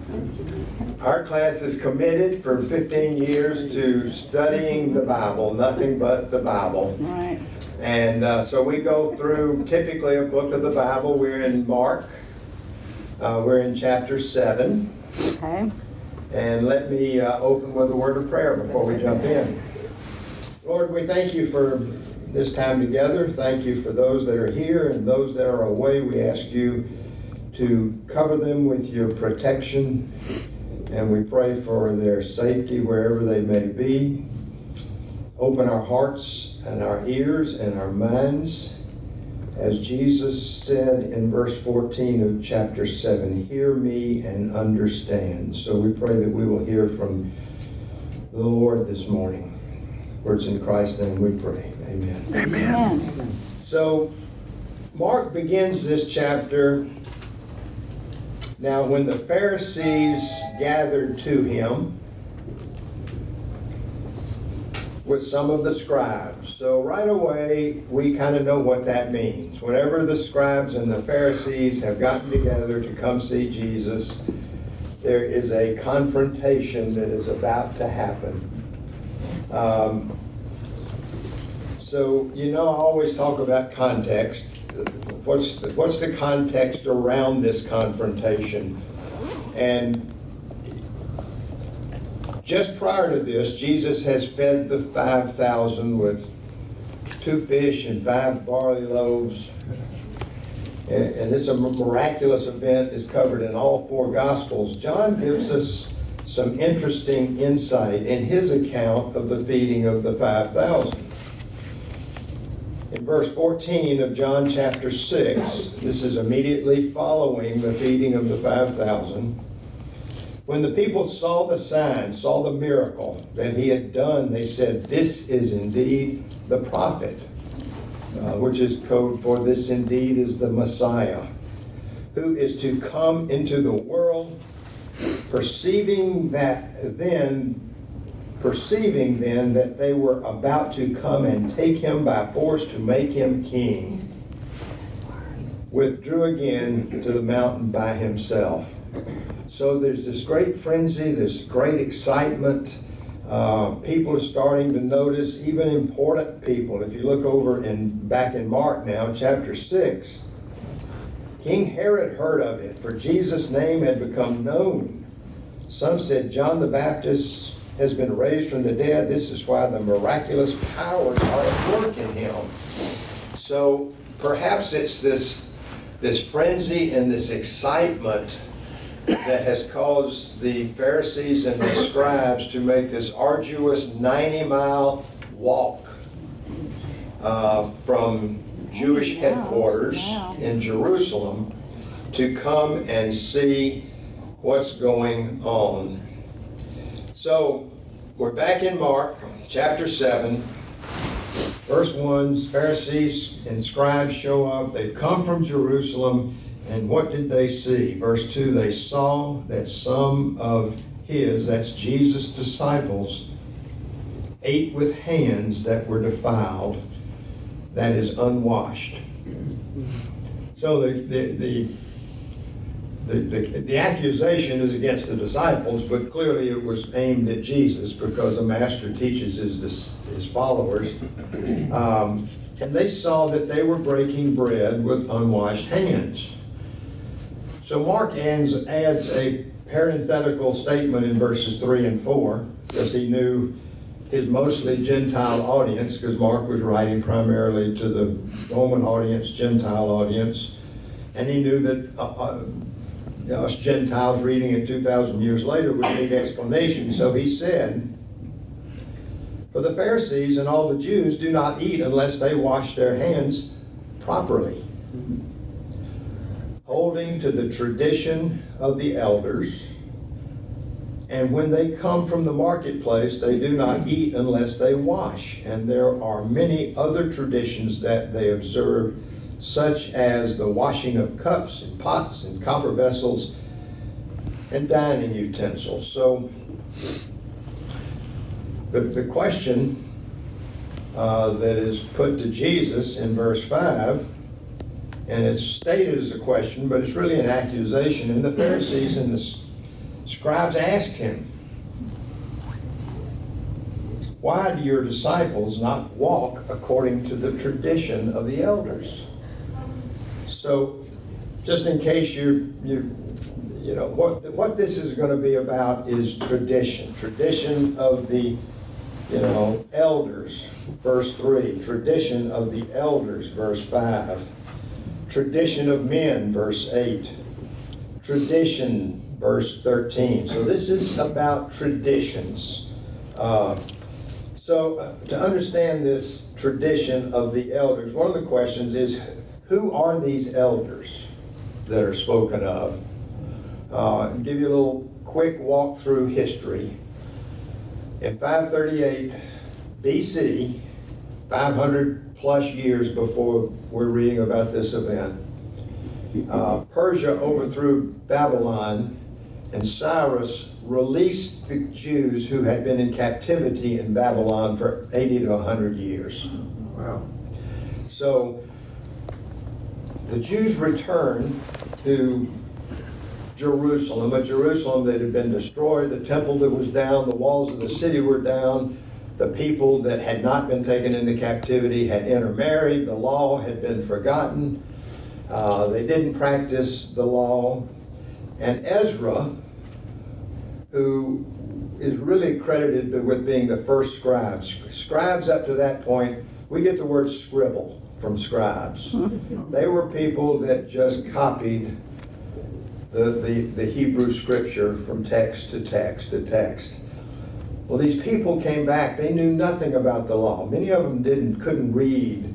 Our class is committed for 15 years to studying the Bible, nothing but the Bible. Right. And so we go through typically a book of the Bible. We're in Mark. We're in chapter 7. Okay. And let me open with a word of prayer before we jump in. Lord, we thank you for this time together. Thank you for those that are here and those that are away. We ask you to cover them with your protection, and we pray for their safety wherever they may be. Open our hearts and our ears and our minds. As Jesus said in verse 14 of chapter 7, hear me and understand. So we pray that we will hear from the Lord this morning. Words in Christ's name we pray. Amen. Amen. So Mark begins this chapter. Now when the Pharisees gathered to him with some of the scribes. So right away, we kind of know what that means. Whenever the scribes and the Pharisees have gotten together to come see Jesus, there is a confrontation that is about to happen. So, you know, I always talk about context. What's the context around this confrontation? And just prior to this, Jesus has fed the 5,000 with 2 fish and 5 barley loaves. And this miraculous event is covered in all 4 Gospels. John gives us some interesting insight in his account of the feeding of the 5,000. In verse 14 of John chapter 6, this is immediately following the feeding of the 5,000. When the people saw the sign, saw the miracle that he had done, they said, this is indeed the prophet, which is code for this indeed is the Messiah, who is to come into the world. Perceiving then that they were about to come and take him by force to make him king, withdrew again to the mountain by himself. So there's this great frenzy, this great excitement. People are starting to notice, even important people. If you look over back in Mark now, chapter 6, King Herod heard of it, for Jesus' name had become known. Some said, John the Baptist has been raised from the dead. This is why the miraculous powers are at work in him. So perhaps it's this frenzy and this excitement that has caused the Pharisees and the scribes to make this arduous 90-mile walk from Jewish headquarters in Jerusalem to come and see what's going on. So we're back in Mark chapter 7. Verse 1, Pharisees and scribes show up. They've come from Jerusalem. And what did they see? Verse 2, they saw that some of his, that's Jesus' disciples, ate with hands that were defiled, that is unwashed. So the accusation is against the disciples, but clearly it was aimed at Jesus because the master teaches his followers. And they saw that they were breaking bread with unwashed hands. So Mark adds a parenthetical statement in verses 3 and 4, because he knew his mostly Gentile audience, because Mark was writing primarily to the Roman audience, Gentile audience, and he knew that us Gentiles reading it 2,000 years later would need explanation. So he said, for the Pharisees and all the Jews do not eat unless they wash their hands properly, holding to the tradition of the elders. And when they come from the marketplace, they do not eat unless they wash. And there are many other traditions that they observe, such as the washing of cups and pots and copper vessels and dining utensils. So the question that is put to Jesus in verse 5, and it's stated as a question, but it's really an accusation. And the Pharisees and Scribes asked him, "Why do your disciples not walk according to the tradition of the elders?" So, just in case you know what this is going to be about is tradition of the elders, verse 3, tradition of the elders, verse 5, tradition of men, verse 8, tradition, verse 13. So this is about traditions. To understand this tradition of the elders, one of the questions is, who are these elders that are spoken of? I'll give you a little quick walk through history. In 538 BC, 500 plus years before we're reading about this event, Persia overthrew Babylon, and Cyrus released the Jews who had been in captivity in Babylon for 80 to 100 years. Wow. So the Jews returned to Jerusalem, a Jerusalem that had been destroyed, the temple that was down, the walls of the city were down, the people that had not been taken into captivity had intermarried, the law had been forgotten, they didn't practice the law, and Ezra, who is really credited with being the first scribes. Scribes up to that point, we get the word scribble from scribes. They were people that just copied the Hebrew scripture from text to text to text. Well, these people came back. They knew nothing about the law. Many of them couldn't read,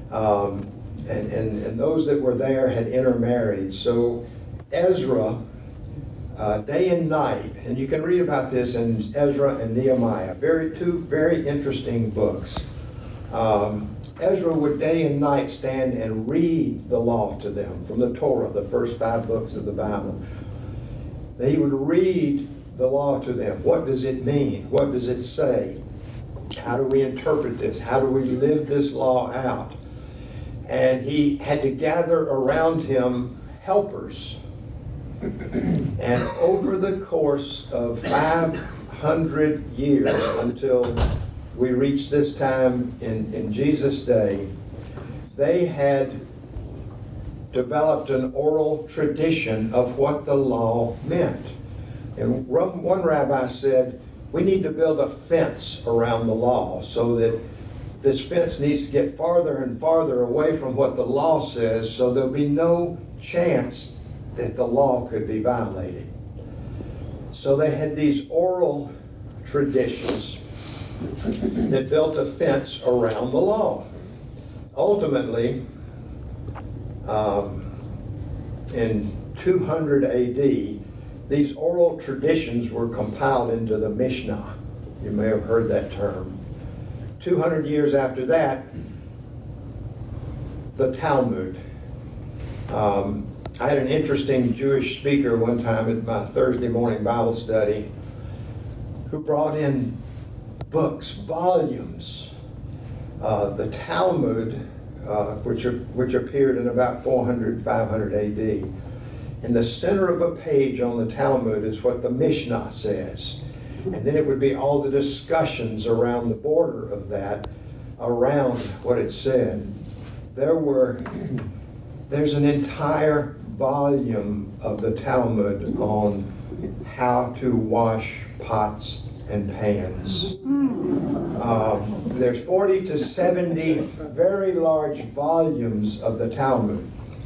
and those that were there had intermarried. So Ezra, day and night, and you can read about this in Ezra and Nehemiah, two very interesting books. Ezra would day and night stand and read the law to them from the Torah, the first 5 books of the Bible. He would read the law to them. What does it mean? What does it say? How do we interpret this? How do we live this law out? And he had to gather around him helpers. And over the course of 500 years, until we reach this time in Jesus' day, they had developed an oral tradition of what the law meant. And one rabbi said, we need to build a fence around the law so that this fence needs to get farther and farther away from what the law says, so there'll be no chance that the law could be violated. So they had these oral traditions that built a fence around the law. Ultimately, in 200 AD, these oral traditions were compiled into the Mishnah. You may have heard that term. 200 years after that, the Talmud. I had an interesting Jewish speaker one time at my Thursday morning Bible study who brought in books, volumes. The Talmud, which appeared in about 400, 500 AD. In the center of a page on the Talmud is what the Mishnah says. And then it would be all the discussions around the border of that, around what it said. There's an entire volume of the Talmud on how to wash pots and pans. There's 40 to 70 very large volumes of the Talmud.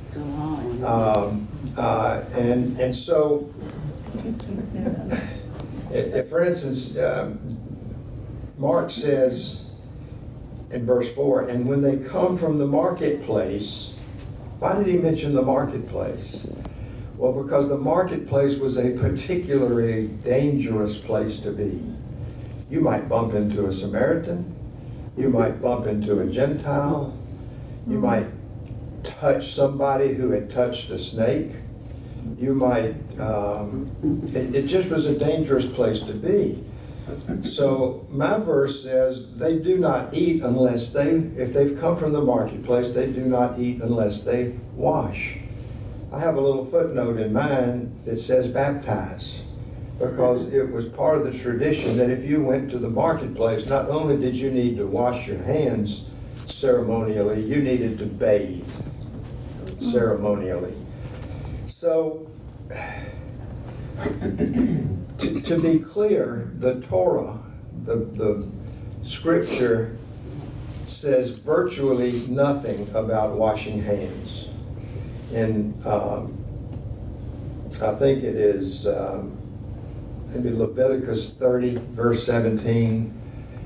And so, for instance, Mark says in verse 4, and when they come from the marketplace, why did he mention the marketplace? Well, because the marketplace was a particularly dangerous place to be. You might bump into a Samaritan, you might bump into a Gentile, you might touch somebody who had touched a snake. You might, it just was a dangerous place to be. So my verse says they do not eat unless if they've come from the marketplace, they do not eat unless they wash. I have a little footnote in mine that says baptize. because it was part of the tradition that if you went to the marketplace, not only did you need to wash your hands ceremonially, you needed to bathe ceremonially. So, to be clear, the Torah, the scripture, says virtually nothing about washing hands. And I think it is maybe Leviticus 30, verse 17.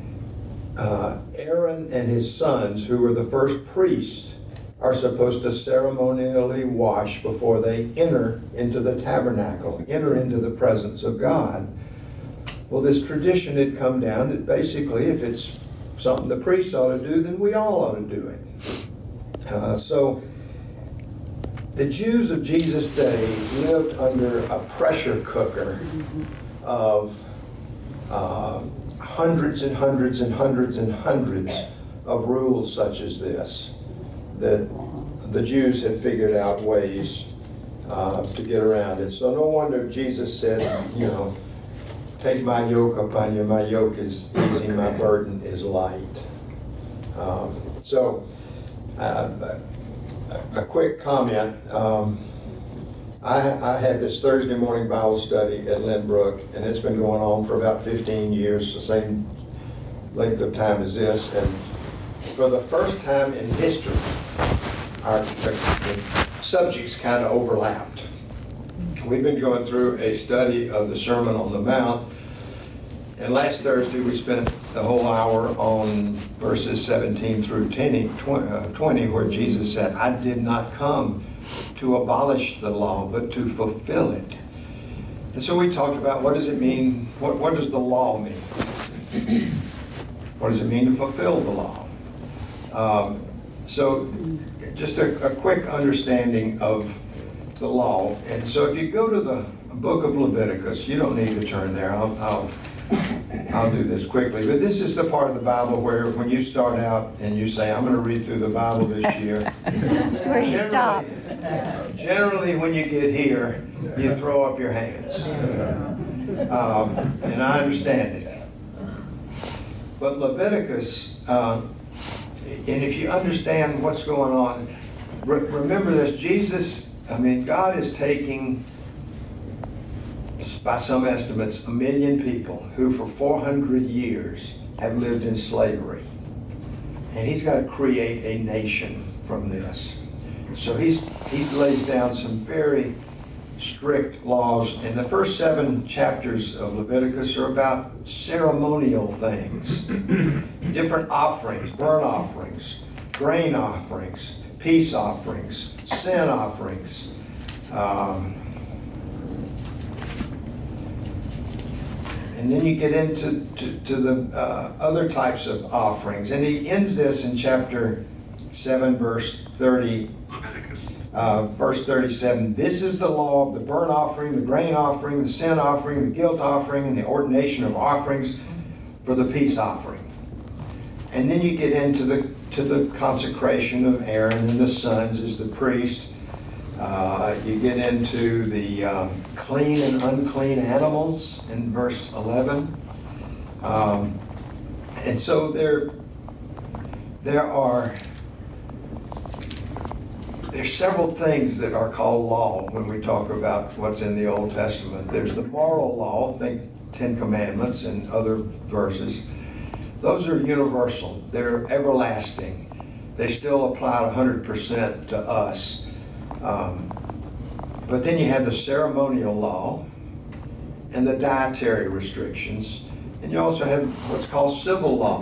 Aaron and his sons, who were the first priests, are supposed to ceremonially wash before they enter into the tabernacle, enter into the presence of God. Well, this tradition had come down that basically if it's something the priests ought to do, then we all ought to do it. So the Jews of Jesus' day lived under a pressure cooker of hundreds and hundreds and hundreds and hundreds of rules such as this, that the Jews had figured out ways to get around it. So no wonder Jesus said, take my yoke upon you. My yoke is easy, my burden is light. A quick comment. I had this Thursday morning Bible study at Lynbrook, and it's been going on for about 15 years, the same length of time as this. And for the first time in history, the subjects kind of overlapped. We've been going through a study of the Sermon on the Mount, and last Thursday we spent the whole hour on verses 17 through 20, where Jesus said, I did not come to abolish the law, but to fulfill it. And so we talked about what does it mean, what does the law mean? What does it mean to fulfill the law? So just a quick understanding of the law. And so if you go to the book of Leviticus, you don't need to turn there. I'll do this quickly. But this is the part of the Bible where when you start out and you say, I'm going to read through the Bible this year. That's where you stop. Generally, when you get here, you throw up your hands. And I understand it. But Leviticus, and if you understand what's going on, remember this, God is taking, by some estimates, 1 million people who for 400 years have lived in slavery. And he's got to create a nation from this. So he lays down some very strict laws. And the first 7 chapters of Leviticus are about ceremonial things. Different offerings, burnt offerings, grain offerings, peace offerings, sin offerings. And then you get into the other types of offerings. And he ends this in chapter 7, verse 30. Verse 37, this is the law of the burnt offering, the grain offering, the sin offering, the guilt offering, and the ordination of offerings for the peace offering. And then you get into the consecration of Aaron and the sons as the priest. You get into the clean and unclean animals in verse 11. And so there's several things that are called law when we talk about what's in the Old Testament. There's the moral law, think 10 Commandments and other verses. Those are universal. They're everlasting. They still apply 100% to us. But then you have the ceremonial law and the dietary restrictions. And you also have what's called civil law.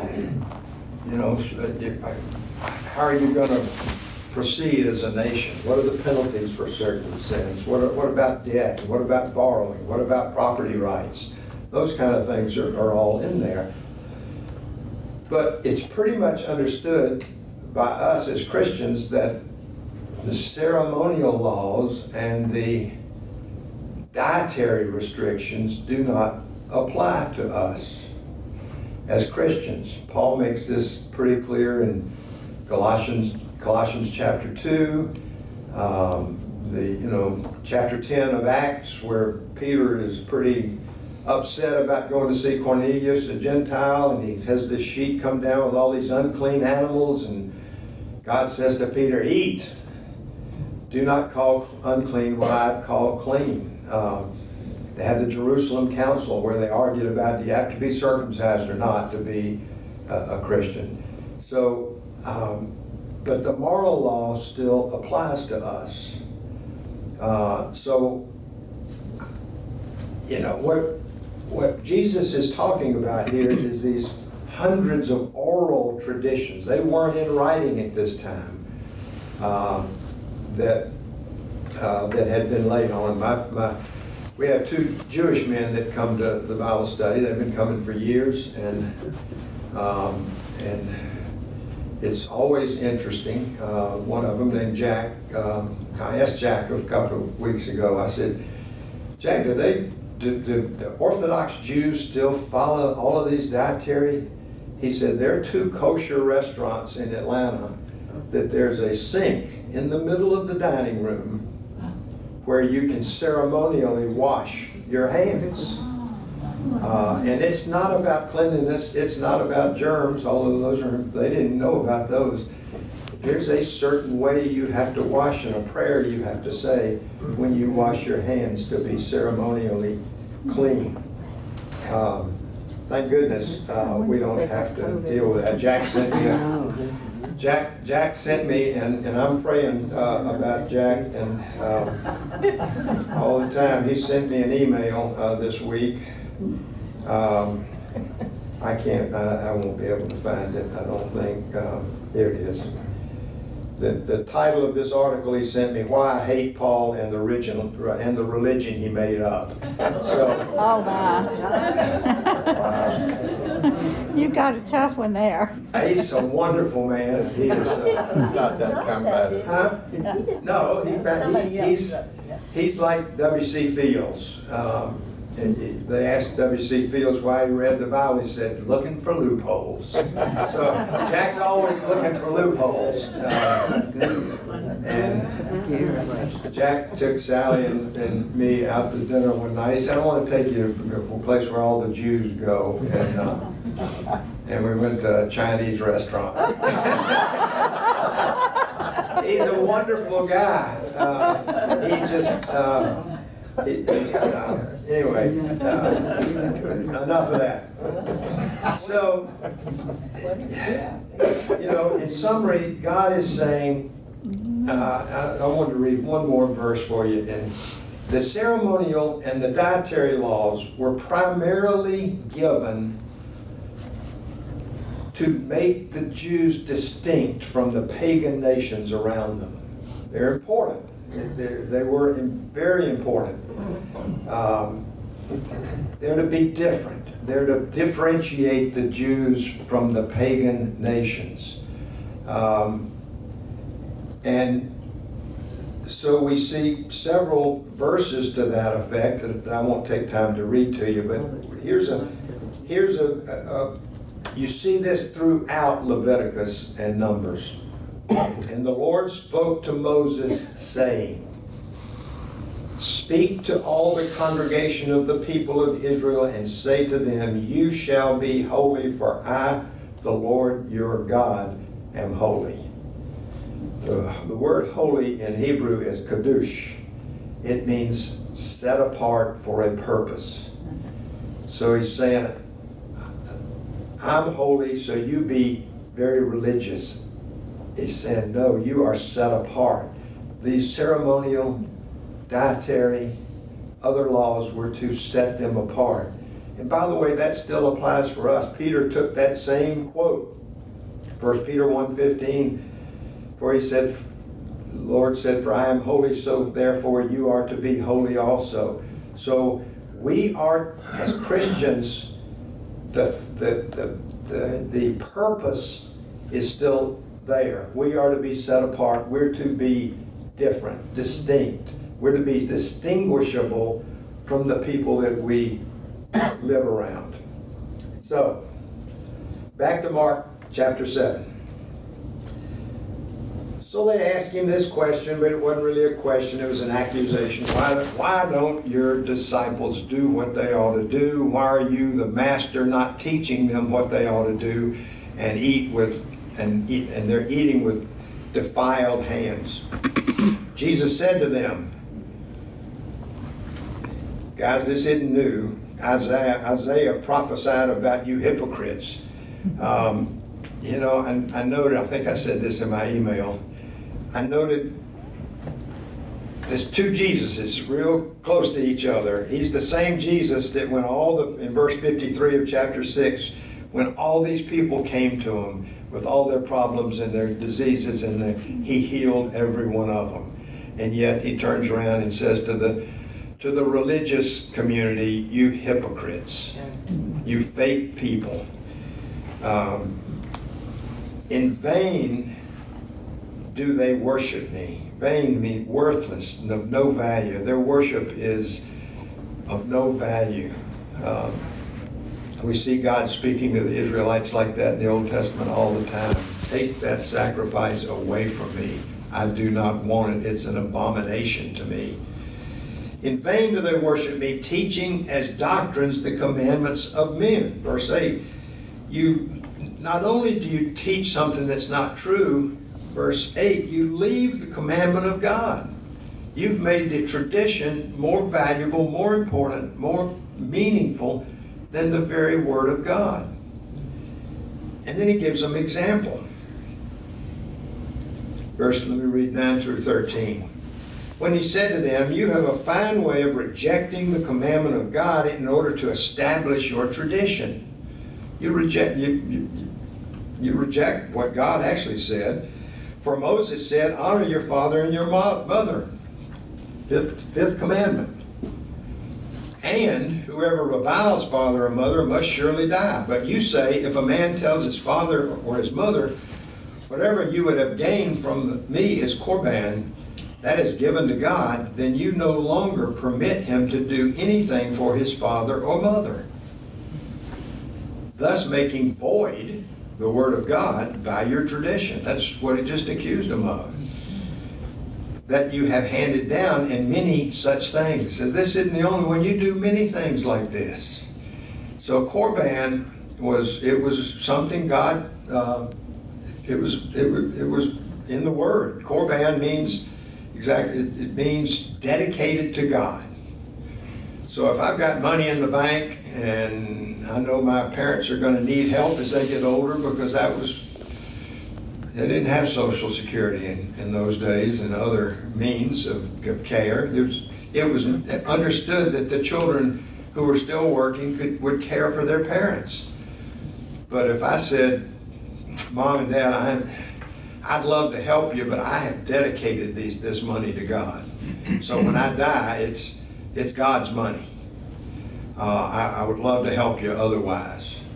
How are you going to proceed as a nation? What are the penalties for certain sins? What about debt? What about borrowing? What about property rights? Those kind of things are all in there. But it's pretty much understood by us as Christians that the ceremonial laws and the dietary restrictions do not apply to us as Christians. Paul makes this pretty clear in Colossians chapter 2, chapter 10 of Acts, where Peter is pretty upset about going to see Cornelius, a Gentile, and he has this sheet come down with all these unclean animals, and God says to Peter, eat. Do not call unclean what I've called clean. They had the Jerusalem Council where they argued about, do you have to be circumcised or not to be a Christian? So, but the moral law still applies to us. So, you know, what Jesus is talking about here is these hundreds of oral traditions. They weren't in writing at this time that had been laid on. We have two Jewish men that come to the Bible study. They've been coming for years, and it's always interesting. One of them named Jack. I asked Jack a couple of weeks ago. I said, Jack, do the Orthodox Jews still follow all of these dietary? He said, there are two kosher restaurants in Atlanta that there's a sink in the middle of the dining room where you can ceremonially wash your hands. And it's not about cleanliness, it's not about germs, although they didn't know about those. There's a certain way you have to wash and a prayer you have to say when you wash your hands to be ceremonially clean. Thank goodness we don't have to deal with that. Jack sent me, and I'm praying about Jack, and all the time. He sent me an email this week. I won't be able to find it, I don't think. There it is. The title of this article he sent me, Why I Hate Paul and the Religion He Made Up. So, Oh, my. You got a tough one there. He's a wonderful man. He is Not that combative. huh? No, he's like W.C. Fields. And they asked W.C. Fields why he read the Bible. He said, looking for loopholes. So Jack's always looking for loopholes. And Jack took Sally and me out to dinner one night. He said, I want to take you to a place where all the Jews go. And we went to a Chinese restaurant. He's a wonderful guy. He just... anyway, enough of that. So, you know, in summary, God is saying, I want to read one more verse for you. And the ceremonial and the dietary laws were primarily given to make the Jews distinct from the pagan nations around them. They're important. They were very important. They're to be different. They're to differentiate the Jews from the pagan nations. And so we see several verses to that effect that I won't take time to read to you, but here's you see this throughout Leviticus and Numbers. And the Lord spoke to Moses, saying, speak to all the congregation of the people of Israel and say to them, you shall be holy, for I, the Lord your God, am holy. The word holy in Hebrew is kadush. It means set apart for a purpose. So he's saying, I'm holy, so you be very religious. He said, no, you are set apart. These ceremonial, dietary, other laws were to set them apart. And by the way, that still applies for us. Peter took that same quote, 1 Peter 1:15, where he said, the Lord said, for I am holy, so therefore you are to be holy also. So we are, as Christians, the purpose is still there. We are to be set apart. We're to be different, distinct. We're to be distinguishable from the people that we live around. So, back to Mark chapter 7. So they asked him this question, but it wasn't really a question, it was an accusation. Why don't your disciples do what they ought to do? Why are you, the master, not teaching them what they ought to do and and they're eating with defiled hands? Jesus said to them, guys, this isn't new. Isaiah prophesied about you hypocrites. You know, and I noted, I think I said this in my email, I noted there's two Jesuses real close to each other. He's the same Jesus that when in verse 53 of chapter 6, when all these people came to him with all their problems and their diseases, and he healed every one of them. And yet he turns around and says to the religious community, you hypocrites, you fake people. In vain do they worship me. Vain means worthless, of no value. Their worship is of no value. We see God speaking to the Israelites like that in the Old Testament all the time. Take that sacrifice away from me. I do not want it. It's an abomination to me. In vain do they worship me, teaching as doctrines the commandments of men. Verse 8, not only do you teach something that's not true, verse 8, you leave the commandment of God. You've made the tradition more valuable, more important, more meaningful than the very Word of God. And then he gives them an example. Let me read 9 through 13. When he said to them, you have a fine way of rejecting the commandment of God in order to establish your tradition. You reject what God actually said. For Moses said, honor your father and your mother. Fifth commandment. And whoever reviles father or mother must surely die. But you say, if a man tells his father or his mother, whatever you would have gained from me is Korban, that is given to God, then you no longer permit him to do anything for his father or mother, thus making void the word of God by your tradition. That's what he just accused them of. That you have handed down in many such things. So this isn't the only one. You do many things like this. So Korban was something God, it was in the word. Korban means it means dedicated to God. So if I've got money in the bank and I know my parents are going to need help as they get older, because they didn't have Social Security in those days and other means of care. It was understood that the children who were still working would care for their parents. But if I said, Mom and Dad, I'd love to help you, but I have dedicated this money to God. So when I die, it's God's money. I would love to help you otherwise.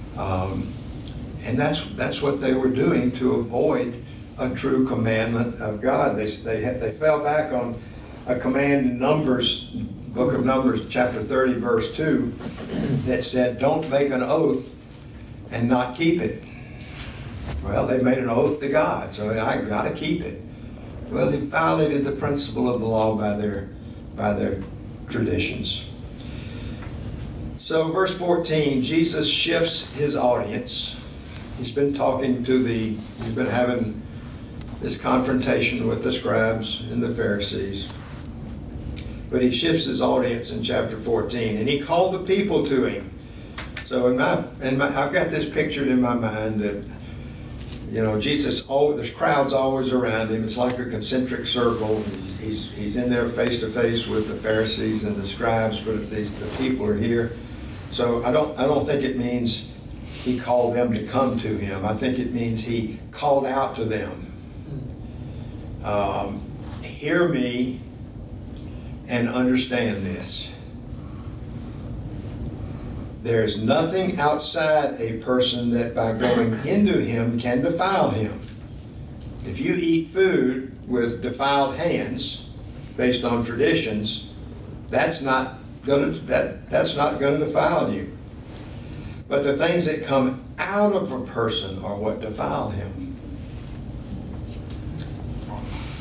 And that's what they were doing to avoid a true commandment of God. They fell back on a command in Numbers, book of Numbers, chapter 30, verse 2, that said, don't make an oath and not keep it. Well, they made an oath to God, so I got to keep it. Well, they violated the principle of the law by their traditions. So verse 14, Jesus shifts his audience. He's been having this confrontation with the scribes and the Pharisees. But he shifts his audience in chapter 14, and he called the people to him. So I've got this pictured in my mind that, Jesus, there's crowds always around him. It's like a concentric circle. He's in there face to face with the Pharisees and the scribes, but the people are here. So I don't think it means he called them to come to him. I think it means he called out to them. Hear me and understand this. There is nothing outside a person that by going into him can defile him. If you eat food with defiled hands, based on traditions, that's not going to defile you. But the things that come out of a person are what defile him.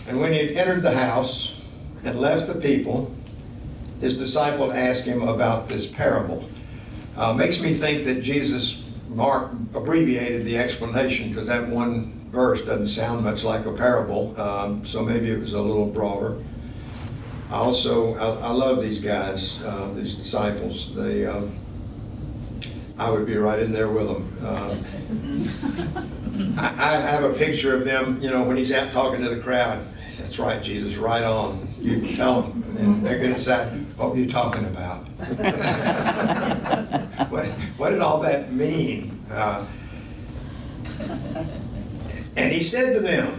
And when he had entered the house and left the people, his disciple asked him about this parable. Makes me think that Mark abbreviated the explanation because that one verse doesn't sound much like a parable, so maybe it was a little broader. I love these guys, these disciples. I would be right in there with them. I have a picture of them, when he's out talking to the crowd. That's right, Jesus, right on. You tell them, and they're going to say, "What were you talking about?" What did all that mean? And he said to them,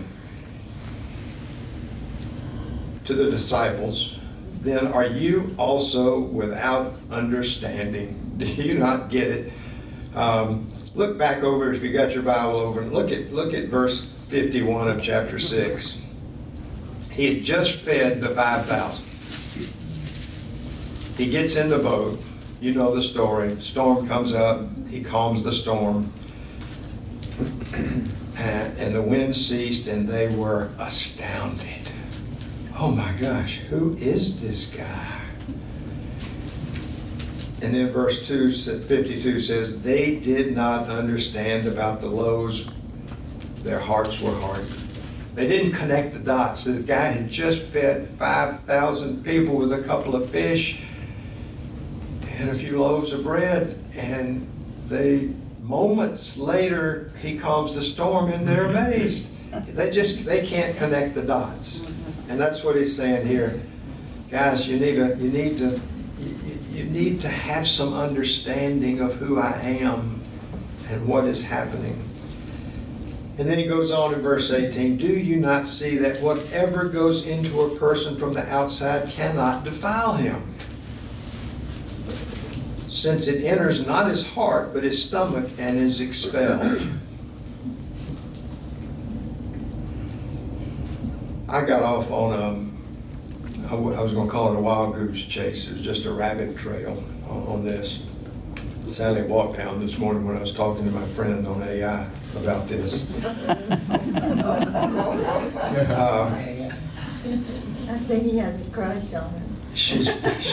to the disciples, "Then are you also without understanding? Do you not get it?" Look back over, if you got your Bible over, and look at verse 51 of chapter 6. He had just fed the 5,000. He gets in the boat. You know the story. Storm comes up. He calms the storm. And the wind ceased, and they were astounded. Oh my gosh, who is this guy? And then verse 52 says, they did not understand about the loaves. Their hearts were hardened. They didn't connect the dots. The guy had just fed 5,000 people with a couple of fish and a few loaves of bread. And moments later, he calms the storm, and they're amazed. They can't connect the dots. And that's what he's saying here. Guys, you need to have some understanding of who I am and what is happening. And then he goes on in verse 18, do you not see that whatever goes into a person from the outside cannot defile him, since it enters not his heart but his stomach and is expelled? I got off on I was going to call it a wild goose chase. It was just a rabbit trail on this. Sally walked down this morning when I was talking to my friend on AI about this. I think he has a crush on her. She's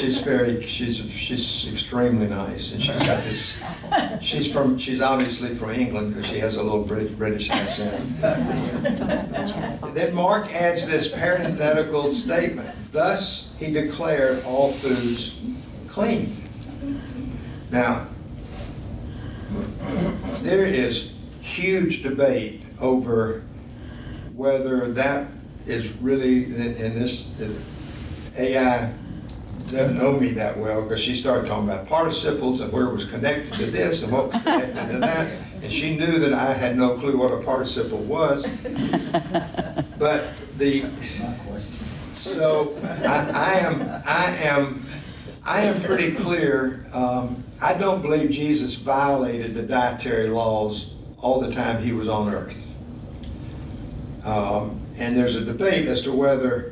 extremely nice, and she's got this. She's obviously from England because she has a little British accent. Then Mark adds this parenthetical statement: thus he declared all foods clean. Now, there is huge debate over whether that is really in this AI. Doesn't know me that well because she started talking about participles and where it was connected to this and what was connected to that, and she knew that I had no clue what a participle was. But I am pretty clear. I don't believe Jesus violated the dietary laws all the time he was on earth. And there's a debate as to whether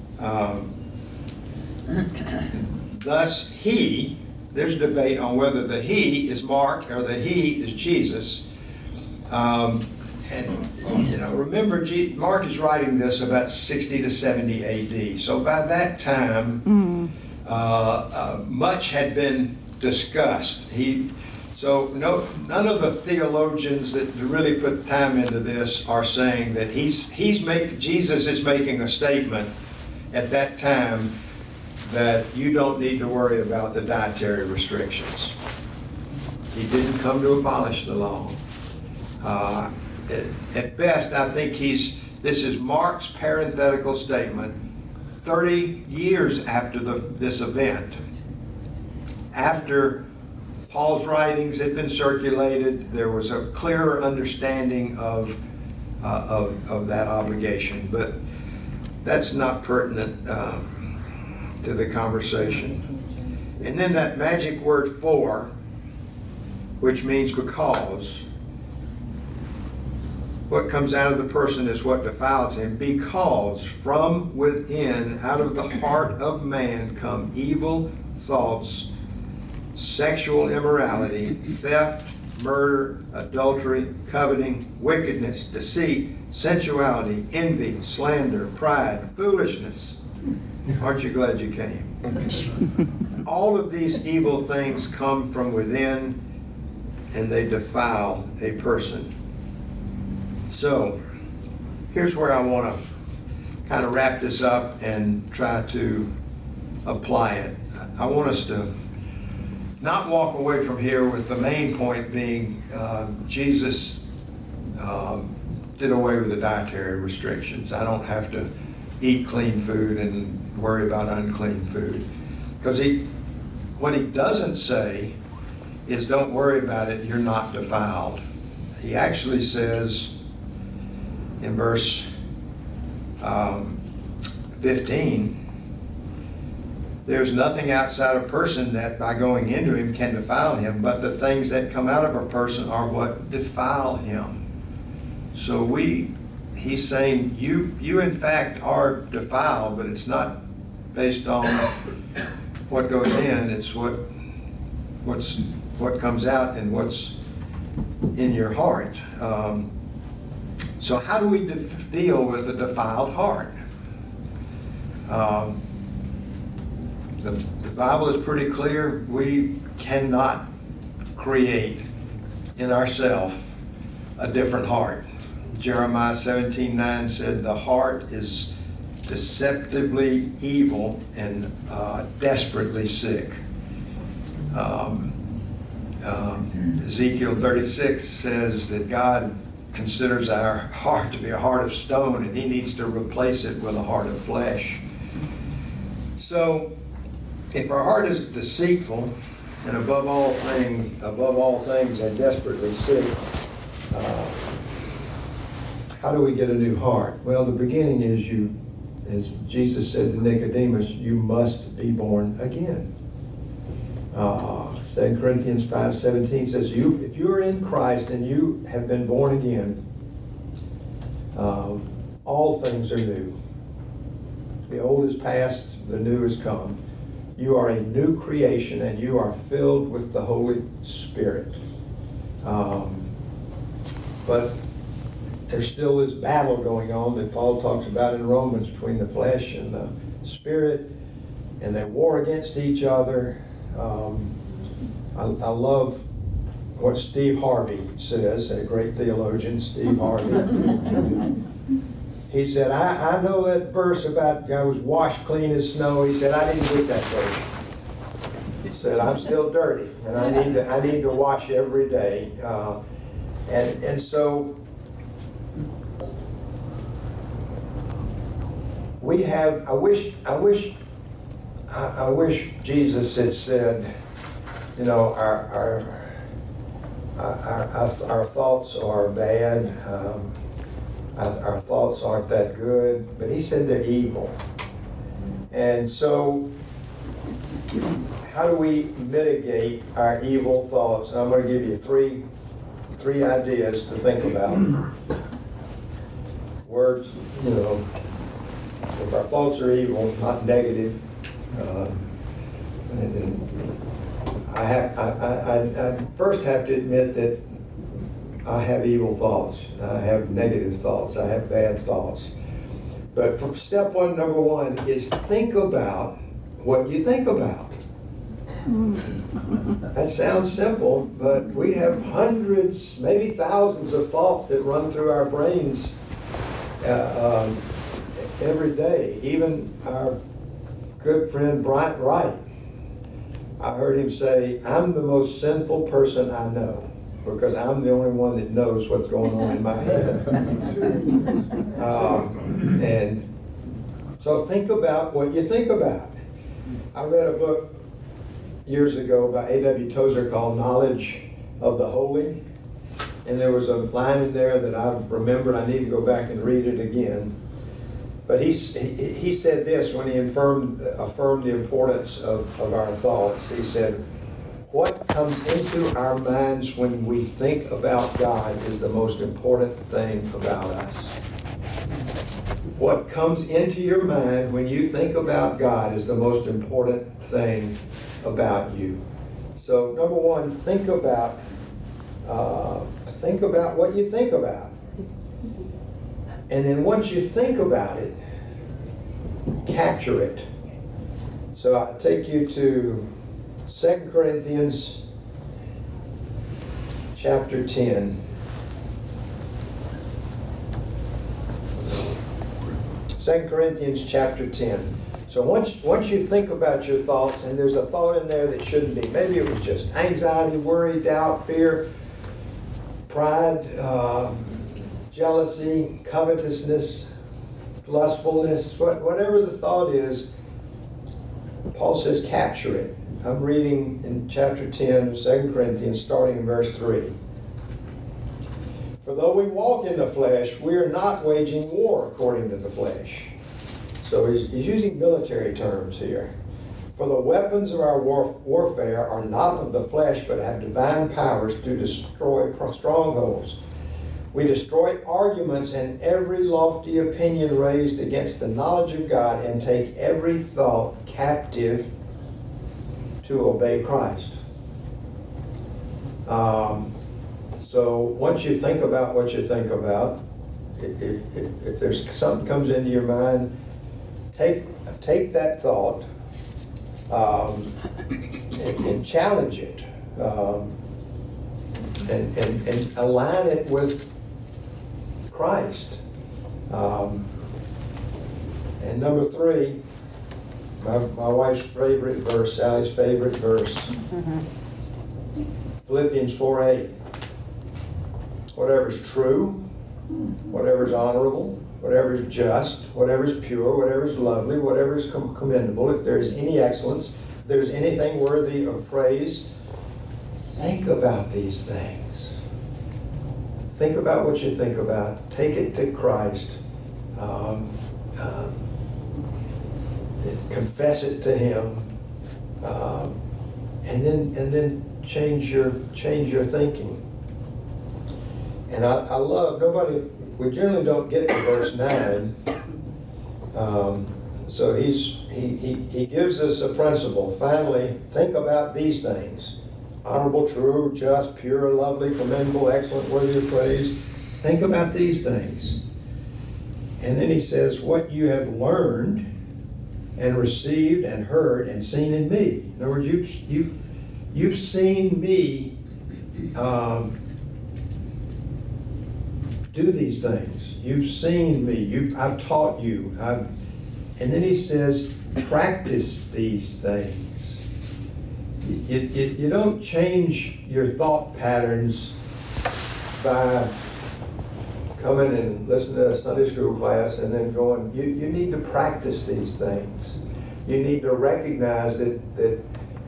thus there's debate on whether the he is Mark or the he is Jesus. Remember, Mark is writing this about 60 to 70 AD. So by that time, much had been discussed. None of the theologians that really put time into this are saying that Jesus is making a statement at that time that you don't need to worry about the dietary restrictions. He didn't come to abolish the law. At best, I think this is Mark's parenthetical statement 30 years after this event. After Paul's writings had been circulated, there was a clearer understanding of that obligation, but that's not pertinent to the conversation. And then that magic word for, which means because. What comes out of the person is what defiles him, because from within, out of the heart of man, come evil thoughts, sexual immorality, theft, murder, adultery, coveting, wickedness, deceit, sensuality, envy, slander, pride, foolishness. Aren't you glad you came? All of these evil things come from within, and they defile a person. So, here's where I want to kind of wrap this up and try to apply it. I want us to not walk away from here with the main point being Jesus did away with the dietary restrictions. I don't have to eat clean food and worry about unclean food. Because what he doesn't say is don't worry about it, you're not defiled. He actually says in verse 15, there's nothing outside a person that by going into him can defile him, but the things that come out of a person are what defile him. So he's saying you in fact are defiled, but it's not based on what goes in, it's what comes out and what's in your heart. So how do we deal with a defiled heart? The Bible is pretty clear. We cannot create in ourselves a different heart. Jeremiah 17:9 said the heart is deceptively evil and desperately sick. Ezekiel 36 says that God considers our heart to be a heart of stone, and he needs to replace it with a heart of flesh. So if our heart is deceitful and above all things and desperately sick, how do we get a new heart? Well, the beginning is as Jesus said to Nicodemus, you must be born again. 2 Corinthians 5:17 says, if you are in Christ and you have been born again, all things are new. The old is past, the new is come. You are a new creation and you are filled with the Holy Spirit. But there's still this battle going on that Paul talks about in Romans between the flesh and the spirit, and they war against each other. I love what Steve Harvey says, a great theologian, Steve Harvey. He said, I know that verse about I was washed clean as snow. He said, I didn't get that verse. He said, I'm still dirty, and I need to wash every day. And so we have. I wish Jesus had said, you know, our thoughts are bad. Our thoughts aren't that good, but he said they're evil. And so, how do we mitigate our evil thoughts? And I'm going to give you three ideas to think about. Words, you know, if our thoughts are evil, not negative, I first have to admit that I have evil thoughts. I have negative thoughts. I have bad thoughts. But from step one, number one, is think about what you think about. That sounds simple, but we have hundreds, maybe thousands of thoughts that run through our brains every day. Even our good friend Bryant Wright, I heard him say, I'm the most sinful person I know, because I'm the only one that knows what's going on in my head. And so think about what you think about. I read a book years ago by A.W. Tozer called Knowledge of the Holy. And there was a line in there that I've remembered. I need to go back and read it again. But he said this when he affirmed the importance of our thoughts. He said, what comes into our minds when we think about God is the most important thing about us. What comes into your mind when you think about God is the most important thing about you. So, number one, think about think about what you think about. And then once you think about it, capture it. So I take you to 2 Corinthians chapter 10. 2 Corinthians chapter 10. So once you think about your thoughts, and there's a thought in there that shouldn't be. Maybe it was just anxiety, worry, doubt, fear, pride, jealousy, covetousness, lustfulness, whatever the thought is, Paul says capture it. I'm reading in chapter 10 of 2 Corinthians, starting in verse 3. For though we walk in the flesh, we are not waging war according to the flesh. So he's using military terms here. For the weapons of our warfare are not of the flesh, but have divine powers to destroy strongholds. We destroy arguments and every lofty opinion raised against the knowledge of God, and take every thought captive to obey Christ. So once you think about what you think about, if there's something comes into your mind, take that thought and challenge it, and align it with Christ. And number 3, my wife's favorite verse, Sally's favorite verse, Philippians 4:8. Whatever's true, whatever's honorable, whatever's just, whatever's pure, whatever's lovely, whatever's commendable, if there's any excellence, if there's anything worthy of praise, think about these things. Think about what you think about. Take it to Christ. Confess it to Him, and then change your thinking. And I love, we generally don't get to verse 9. So he gives us a principle. Finally, think about these things. Honorable, true, just, pure, lovely, commendable, excellent, worthy of praise. Think about these things. And then he says, what you have learned and received and heard and seen in me. In other words, you've seen me do these things. You've seen me. I've taught you. And then he says, practice these things. You don't change your thought patterns by coming and listening to a Sunday school class and then going. You need to practice these things. You need to recognize that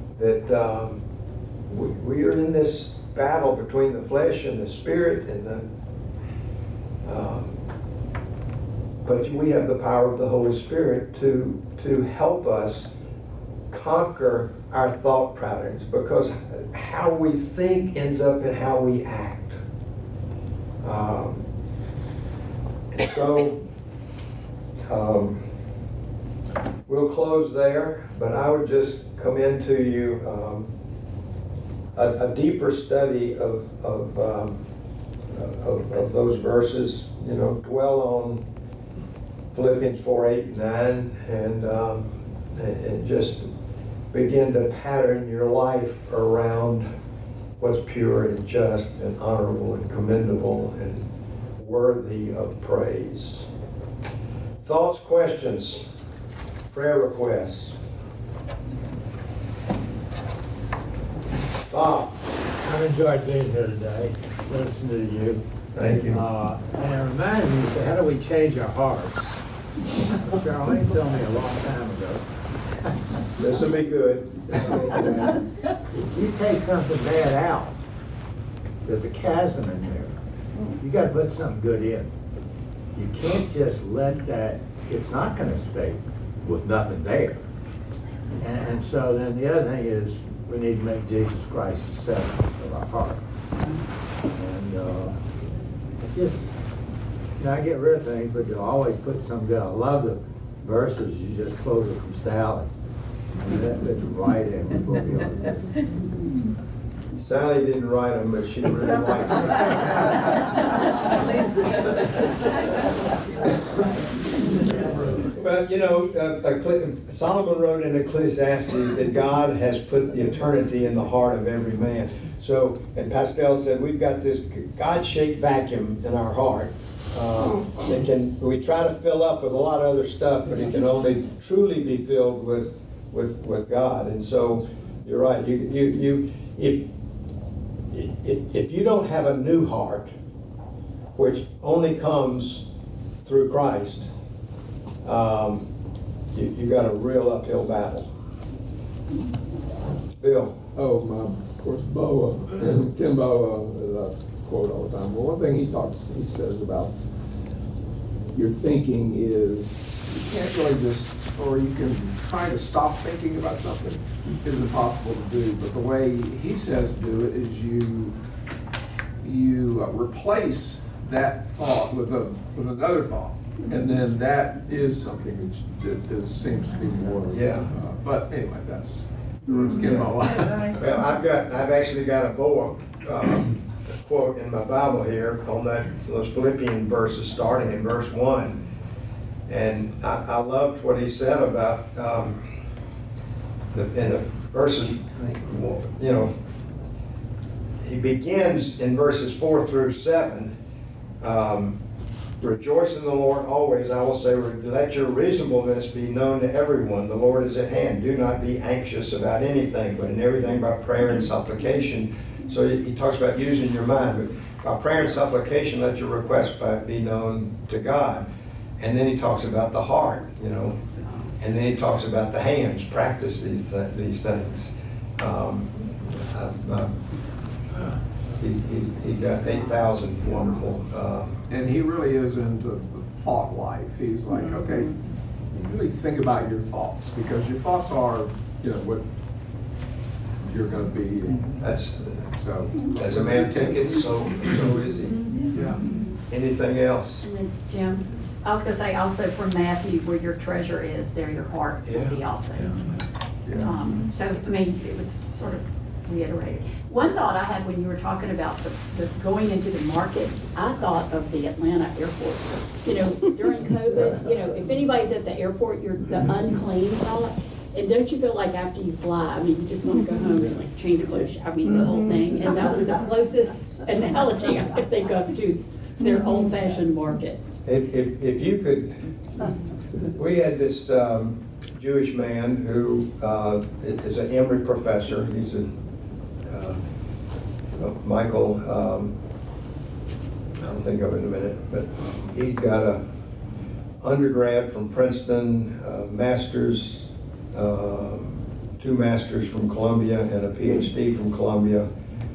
we are in this battle between the flesh and the spirit, and but we have the power of the Holy Spirit to help us conquer our thought patterns, because how we think ends up in how we act. And so we'll close there, but I would just commend to you a deeper study of those verses. Dwell on Philippians 4:8 and 9, and just begin to pattern your life around what's pure and just and honorable and commendable and worthy of praise. Thoughts, questions, prayer requests? Bob. I've enjoyed being here today, listening to you. Thank you. And it reminds me, so how do we change our hearts? Charlene told me a long time ago. This will be good. If you take something bad out, there's a chasm in there. You got to put something good in. You can't just let that, it's not going to stay with nothing there. And so then the other thing is, we need to make Jesus Christ the center of our heart. And I get rid of things, but you always put some good. I love the verses you just quoted from Sally. I mean, that fits right in with what we ought to do. Sally didn't write them, but she really likes them. Well, you know, Solomon wrote in Ecclesiastes that God has put the eternity in the heart of every man. So, and Pascal said, we've got this God-shaped vacuum in our heart. We try to fill up with a lot of other stuff, but it can only truly be filled with God. And so, you're right. If you don't have a new heart, which only comes through Christ, you got a real uphill battle. Bill. Oh, of course, Bo, Tim Bo, I quote all the time. Well, one thing he says about your thinking is you can't really just, or you can try to stop thinking about something. It's impossible to do, but the way he says do it is you replace that thought with another thought. And then that is something that seems to be more. Yeah. But anyway, let's get my life. Well, I've actually got a Boa quote in my Bible here on those Philippian verses, starting in verse 1. And I loved what he said about in the verses. You know, he begins in verses 4 through 7. Rejoice in the Lord always. I will say, let your reasonableness be known to everyone. The Lord is at hand. Do not be anxious about anything, but in everything by prayer and supplication. So he talks about using your mind, but by prayer and supplication, let your requests be known to God. And then he talks about the heart, you know, and then he talks about the hands. Practice these things. He's got 8,000 wonderful. And he really is into the thought life. He's like, okay, you really think about your thoughts, because your thoughts are, you know, what you're going to be. That's So as a man thinketh, so is he. Yeah. Anything else? And then, Jim, I was gonna say also from Matthew, where your treasure is, there your heart is he also. Yeah. So, I mean, it was sort of reiterated. One thought I had when you were talking about the going into the markets, I thought of the Atlanta airport. You know, during COVID, you know, if anybody's at the airport, you're the unclean thought. And don't you feel like after you fly, I mean, you just want to go home and like change clothes, I mean, the whole thing. And that was the closest analogy I could think of to their old-fashioned market. If you could, we had this Jewish man who is an Emory professor. He's a Michael. I'll think of it in a minute, but he's got a undergrad from Princeton, master's. 2 masters from Columbia and a PhD from Columbia,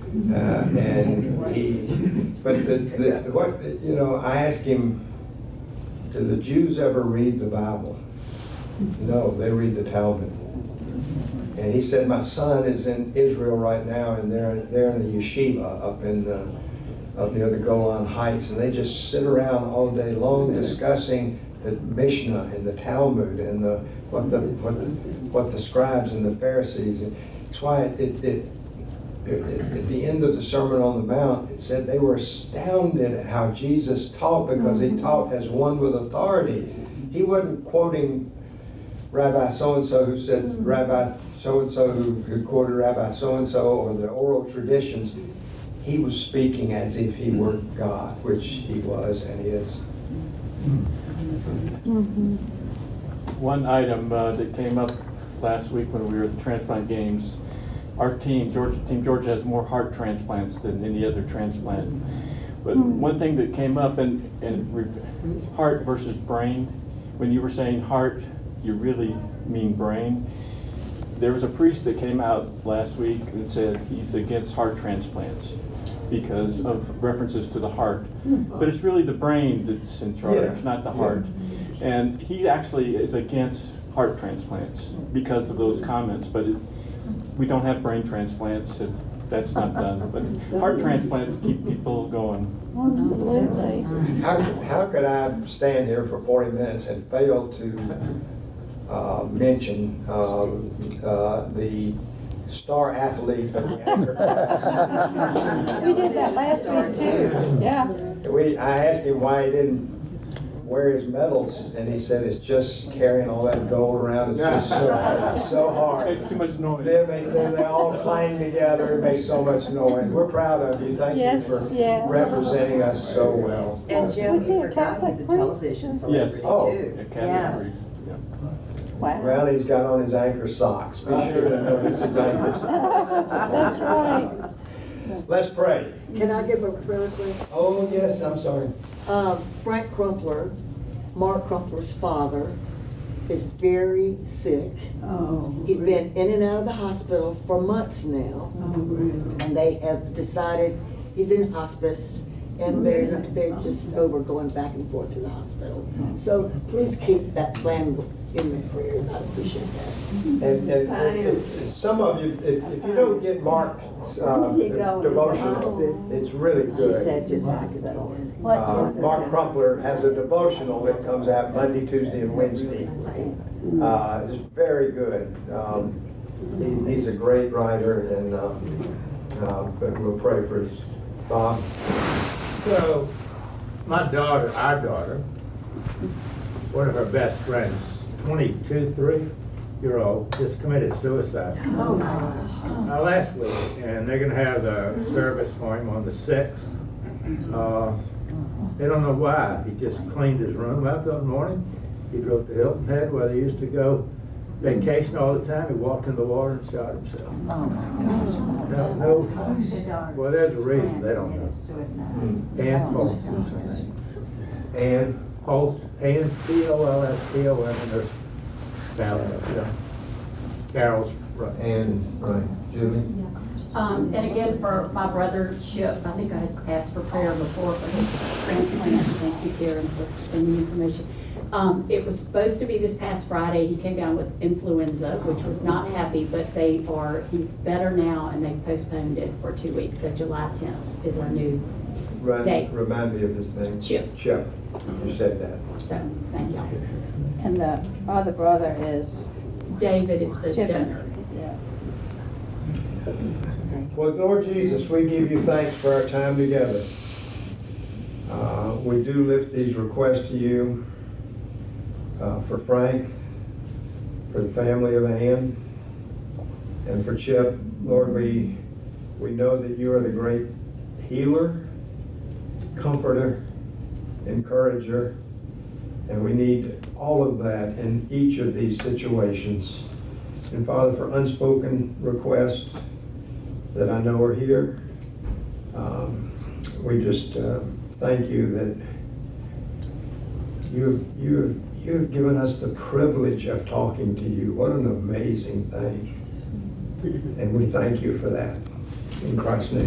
I asked him, do the Jews ever read the Bible? No, they read the Talmud. And he said, my son is in Israel right now, and they're in the yeshiva up near the Golan Heights, and they just sit around all day long discussing the Mishnah and the Talmud and what the scribes and the Pharisees. And that's why at the end of the Sermon on the Mount, it said they were astounded at how Jesus taught, because he taught as one with authority. He wasn't quoting Rabbi so-and-so who said Rabbi so-and-so who quoted Rabbi so-and-so, or the oral traditions. He was speaking as if he were God, which he was and is. One item that came up last week when we were at the transplant games, our team Georgia has more heart transplants than any other transplant. But one thing that came up, and heart versus brain, when you were saying heart, you really mean brain. There was a priest that came out last week that said he's against heart transplants because of references to the heart. But it's really the brain that's in charge, not the heart. And he actually is against heart transplants because of those comments, but we don't have brain transplants, that's not done. But heart transplants keep people going. Absolutely. How could I stand here for 40 minutes and fail to mention the star athlete of the anchor class. We did that last week too, yeah. I asked him why he didn't wear his medals, and he said it's just carrying all that gold around. It's just so hard. Makes too much noise. They all clang together, it makes so much noise. We're proud of you. Thank you Yes, for yeah. representing us so well. And Joe, Was he we a forgot he's a Catholic television priest? celebrity Oh. Yeah, too. Catholic priest, yeah. Wow. Well, he's got on his anchor socks. Be sure to notice his anchor socks. That's right. Let's pray. Can I give a prayer request? Oh, yes, I'm sorry. Frank Crumpler, Mark Crumpler's father, is very sick. Oh. He's been in and out of the hospital for months now. And they have decided he's in hospice and they're just over going back and forth to the hospital. So please keep that plan in the prayers. I appreciate that. And some of you, if you don't get Mark's devotional, it's really good. just back it up. Mark Crumpler has a devotional that comes out Monday, Tuesday, and Wednesday. It's very good. He's a great writer, and but we'll pray for his Bob. So, my daughter, our daughter, one of her best friends, 23-year-old, just committed suicide. Oh, my gosh. Last week, and they're gonna have the service for him on the 6th. They don't know why. He just cleaned his room up that morning. He drove to Hilton Head where they used to go vacation all the time. He walked in the water and shot himself. Oh, my gosh. No. Well, there's a reason. They don't know. Ann Post is her name. And Post, P-O-L-S-T-O-N, and there's Valley. Carol's right. and right, Julie. And again, for my brother Chip, I think I had asked for prayer before for his transplant. Thank you, Karen, for sending information. It was supposed to be this past Friday. He came down with influenza, which was not happy, but he's better now, and they've postponed it for 2 weeks. So July 10th is our new date. Remind me of his name. Chip. Chip. You said that. So, thank you. And the other brother is, David is the Chip. donor. Yes. Well, Lord Jesus, we give you thanks for our time together. We do lift these requests to you for Frank, for the family of Ann, and for Chip. Lord, we know that you are the great healer, comforter, encourager, and we need all of that in each of these situations. And Father, for unspoken requests that I know are here, we just thank you that you have given us the privilege of talking to you. What an amazing thing. And we thank you for that. In Christ's name.